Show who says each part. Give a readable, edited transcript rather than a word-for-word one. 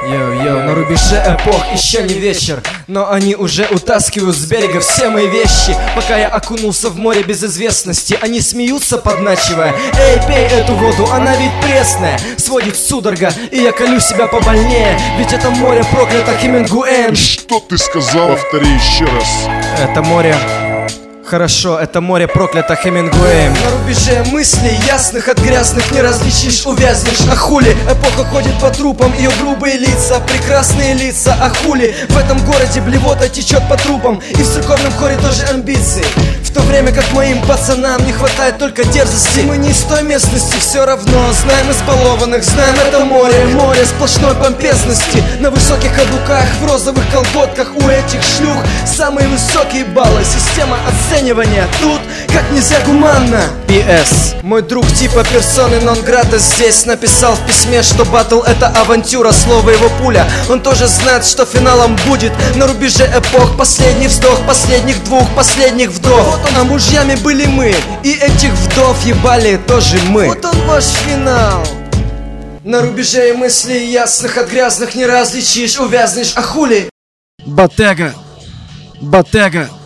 Speaker 1: Йоу-йоу, на рубеже эпох еще не вечер, но они уже утаскивают с берега все мои вещи. Пока я окунулся в море безызвестности, они смеются, подначивая: эй, пей эту воду, она ведь пресная. Сводит судорога, и я колю себя побольнее, ведь это море проклято Хемингуэем.
Speaker 2: Что ты сказал? Повтори еще раз.
Speaker 1: Это море... Хорошо, это море проклято Хемингуэем. На рубеже мыслей ясных от грязных не различишь, увязнешь. А хули? Эпоха ходит по трупам, ее грубые лица, прекрасные лица. А хули? В этом городе блевота течет по трупам, и в церковном хоре тоже амбиции. В то время как моим пацанам не хватает только дерзости. Мы не из той местности, все равно знаем избалованных, знаем это море. Море сплошной помпезности, на высоких каблуках, в розовых колготках. У этих шлюх самые высокие баллы. Система оценивания тут как нельзя гуманно. П.С. Мой друг типа персоны нон-грата здесь написал в письме, что баттл это авантюра, слово его пуля. Он тоже знает, что финалом будет на рубеже эпох последний вздох, последних двух, последних вдох. А мужьями были мы, и этих вдов ебали тоже мы. Вот он ваш финал. На рубеже мыслей ясных от грязных не различишь, увязнешь. А хули?
Speaker 3: Bottega, Bottega.